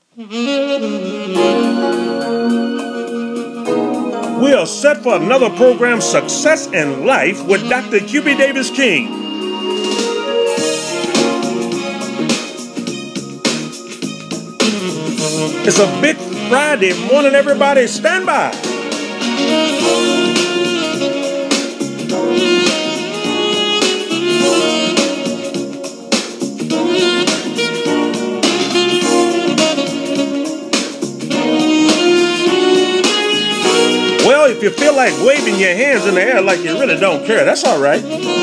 We are set for another program, Success in Life, with Dr. QB Davis King. It's a big Friday morning, everybody. Stand by. Well, if you feel like waving your hands in the air like you really don't care, that's all right.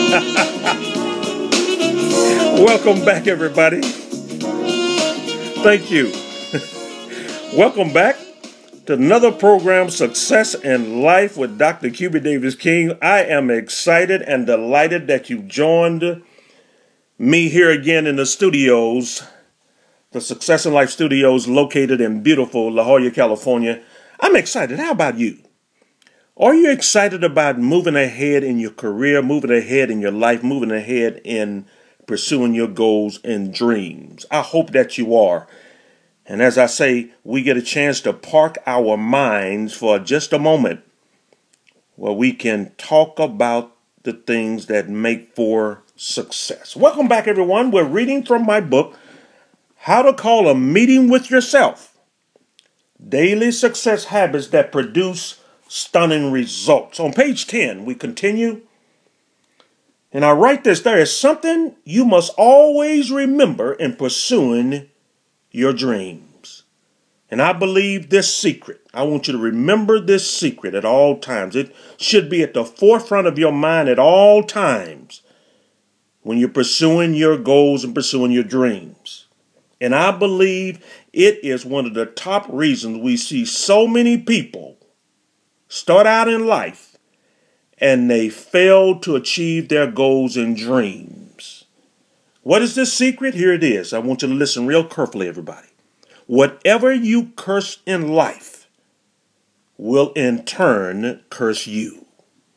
Welcome back, everybody. Thank you. Welcome back to another program, Success in Life with Dr. QB Davis King. I am excited and delighted that you joined me here again in the studios, the Success in Life studios located in beautiful La Jolla, California. I'm excited. How about you? Are you excited about moving ahead in your career, moving ahead in your life, moving ahead in pursuing your goals and dreams? I hope that you are. And as I say, we get a chance to park our minds for just a moment where we can talk about the things that make for success. Welcome back, everyone. We're reading from my book, How to Call a Meeting with Yourself. Daily Success Habits That Produce Stunning Results. On page 10, we continue. And I write this: there is something you must always remember in pursuing your dreams. And I believe this secret. I want you to remember this secret at all times. It should be at the forefront of your mind at all times when you're pursuing your goals and pursuing your dreams. And I believe it is one of the top reasons we see so many people start out in life and they fail to achieve their goals and dreams. What is this secret? Here it is. I want you to listen real carefully, everybody. Whatever you curse in life will in turn curse you.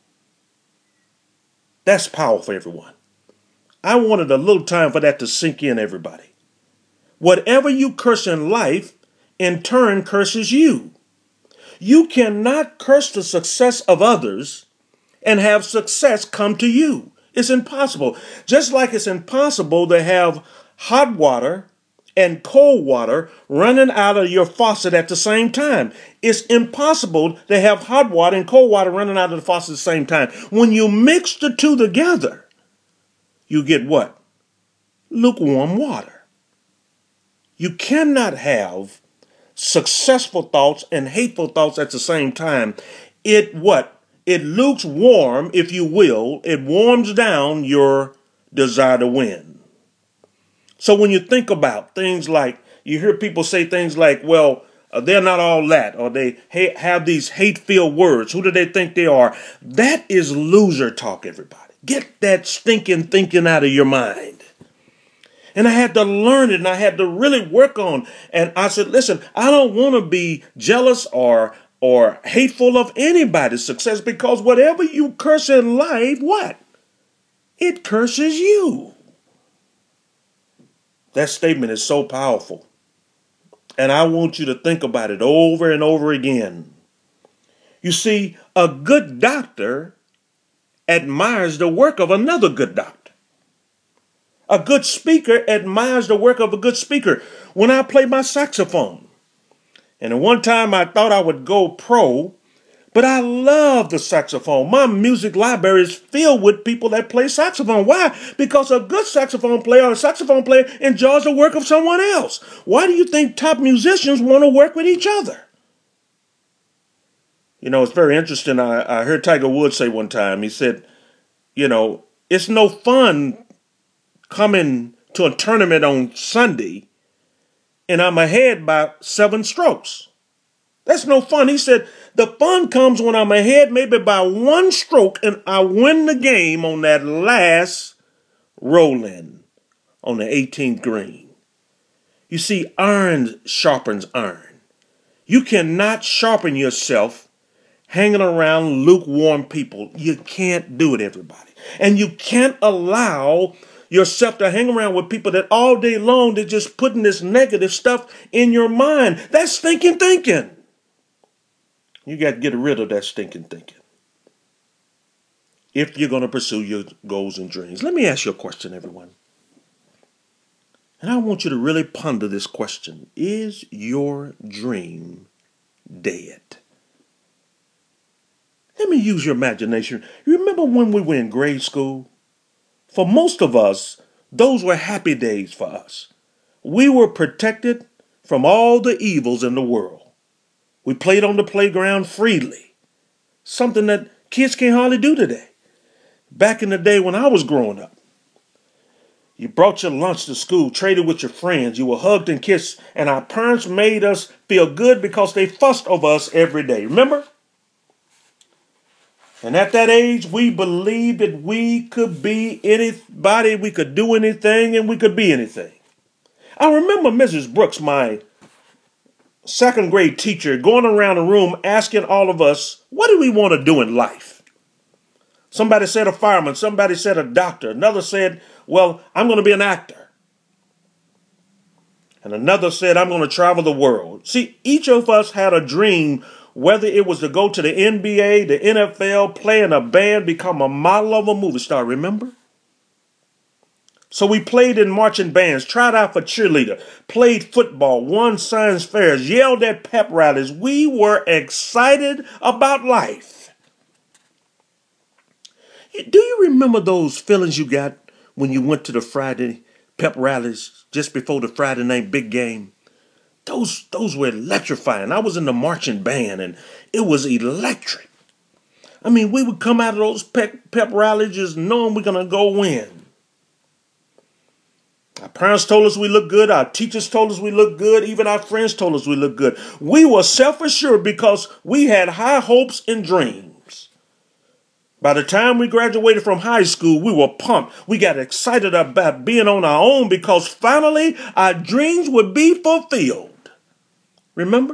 That's powerful, everyone. I wanted a little time for that to sink in, everybody. Whatever you curse in life in turn curses you. You cannot curse the success of others and have success come to you. It's impossible. Just like it's impossible to have hot water and cold water running out of your faucet at the same time. It's impossible to have hot water and cold water running out of the faucet at the same time. When you mix the two together, you get what? Lukewarm water. You cannot have successful thoughts and hateful thoughts at the same time. It lukewarm, if you will. It warms down your desire to win. So when you think about things like, you hear people say things like, well, they're not all that, or they have these hate-filled words. Who do they think they are? That is loser talk, everybody. Get that stinking thinking out of your mind. And I had to learn it, and I had to really work on. And I said, listen, I don't want to be jealous or hateful of anybody's success, because whatever you curse in life, what? It curses you. That statement is so powerful. And I want you to think about it over and over again. You see, a good doctor admires the work of another good doctor. A good speaker admires the work of a good speaker. When I play my saxophone, and at one time I thought I would go pro, but I love the saxophone. My music library is filled with people that play saxophone. Why? Because a good saxophone player or a saxophone player enjoys the work of someone else. Why do you think top musicians want to work with each other? You know, it's very interesting. I heard Tiger Woods say one time, he said, you know, it's no fun coming to a tournament on Sunday and I'm ahead by 7 strokes. That's no fun. He said, the fun comes when I'm ahead maybe by 1 stroke and I win the game on that last roll-in on the 18th green. You see, iron sharpens iron. You cannot sharpen yourself hanging around lukewarm people. You can't do it, everybody. And you can't allow yourself to hang around with people that all day long they're just putting this negative stuff in your mind. That's stinking thinking. You got to get rid of that stinking thinking if you're going to pursue your goals and dreams. Let me ask you a question, everyone. And I want you to really ponder this question. Is your dream dead? Let me use your imagination. You remember when we were in grade school? For most of us, those were happy days for us. We were protected from all the evils in the world. We played on the playground freely, something that kids can't hardly do today. Back in the day when I was growing up, you brought your lunch to school, traded with your friends, you were hugged and kissed, and our parents made us feel good because they fussed over us every day. Remember? And at that age, we believed that we could be anybody, we could do anything, and we could be anything. I remember Mrs. Brooks, my second grade teacher, going around the room asking all of us, what do we want to do in life? Somebody said a fireman, somebody said a doctor, another said, well, I'm going to be an actor. And another said, I'm going to travel the world. See, each of us had a dream, whether it was to go to the NBA, the NFL, play in a band, become a model of a movie star, remember? So we played in marching bands, tried out for cheerleader, played football, won science fairs, yelled at pep rallies. We were excited about life. Do you remember those feelings you got when you went to the Friday pep rallies just before the Friday night big game? Those were electrifying. I was in the marching band and it was electric. I mean, we would come out of those pep rallies just knowing we're going to go win. Our parents told us we looked good. Our teachers told us we looked good. Even our friends told us we looked good. We were self-assured because we had high hopes and dreams. By the time we graduated from high school, we were pumped. We got excited about being on our own because finally our dreams would be fulfilled. Remember?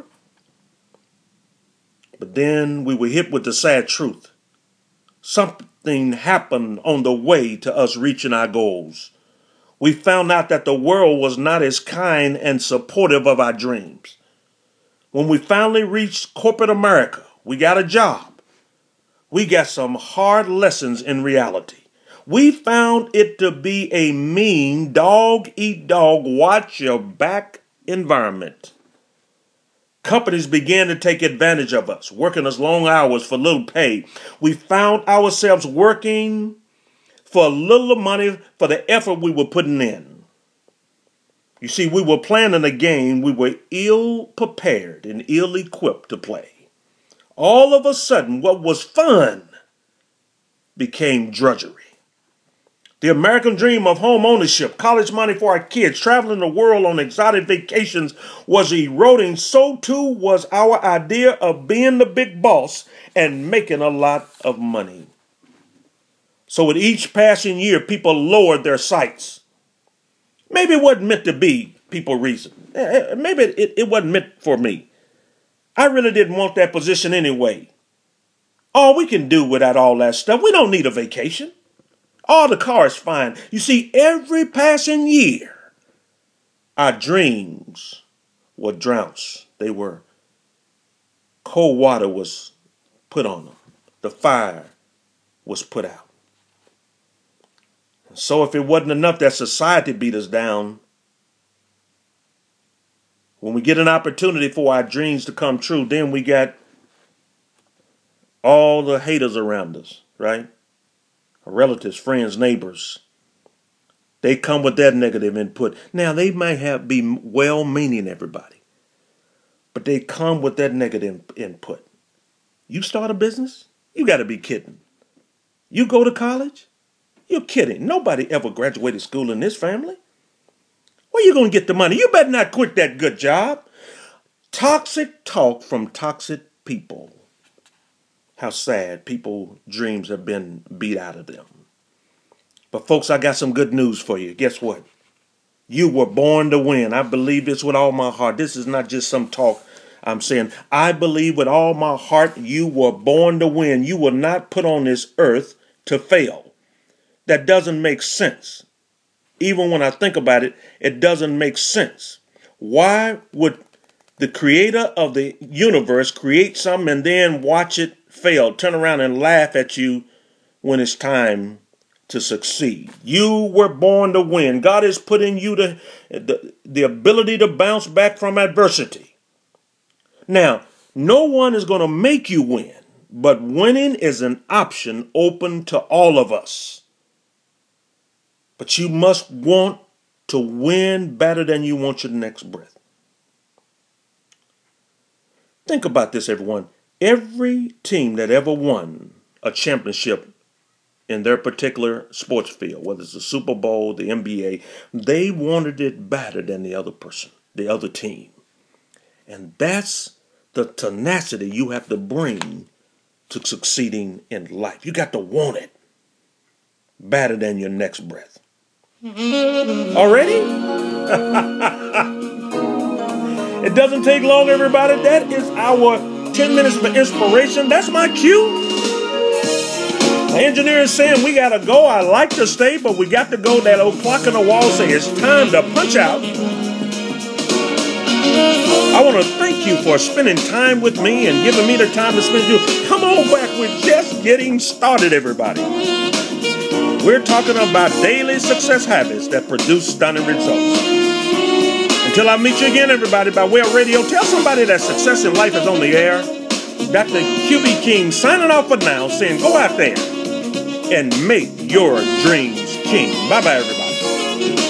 But then we were hit with the sad truth. Something happened on the way to us reaching our goals. We found out that the world was not as kind and supportive of our dreams. When we finally reached corporate America, we got a job. We got some hard lessons in reality. We found it to be a mean dog eat dog, watch your back environment. Companies began to take advantage of us, working us long hours for little pay. We found ourselves working for a little money for the effort we were putting in. You see, we were planning a game we were ill prepared and ill equipped to play. All of a sudden, what was fun became drudgery. The American dream of home ownership, college money for our kids, traveling the world on exotic vacations was eroding. So too was our idea of being the big boss and making a lot of money. So with each passing year, people lowered their sights. Maybe it wasn't meant to be, people reason. Maybe it wasn't meant for me. I really didn't want that position anyway. Oh, we can do without all that stuff. We don't need a vacation. Oh, the car is fine. You see, every passing year, our dreams were trounced. They were, cold water was put on them. The fire was put out. So if it wasn't enough that society beat us down, when we get an opportunity for our dreams to come true, then we got all the haters around us, right? Our relatives, friends, neighbors. They come with their negative input. Now, they might be well-meaning, everybody, but they come with that negative input. You start a business? You got to be kidding. You go to college? You're kidding. Nobody ever graduated school in this family. Where you going to get the money? You better not quit that good job. Toxic talk from toxic people. How sad people's dreams have been beat out of them. But folks, I got some good news for you. Guess what? You were born to win. I believe this with all my heart. This is not just some talk I'm saying. I believe with all my heart you were born to win. You were not put on this earth to fail. That doesn't make sense. Even when I think about it, it doesn't make sense. Why would the creator of the universe create something and then watch it fail, turn around and laugh at you when it's time to succeed? You were born to win. God has put in you the ability to bounce back from adversity. Now, no one is going to make you win, but winning is an option open to all of us. But you must want to win better than you want your next breath. Think about this, everyone. Every team that ever won a championship in their particular sports field, whether it's the Super Bowl, the NBA, they wanted it better than the other person, the other team. And that's the tenacity you have to bring to succeeding in life. You got to want it better than your next breath. Already? It doesn't take long, everybody. That is our 10 minutes for inspiration. That's my cue. The engineer is saying we got to go. I like to stay, but we got to go. That old clock on the wall says it's time to punch out. I want to thank you for spending time with me and giving me the time to spend with you. Come on back. We're just getting started, everybody. We're talking about daily success habits that produce stunning results. Until I meet you again, everybody, by way of radio, tell somebody that success in life is on the air. Dr. QB King signing off for now, saying go out there and make your dreams king. Bye-bye, everybody.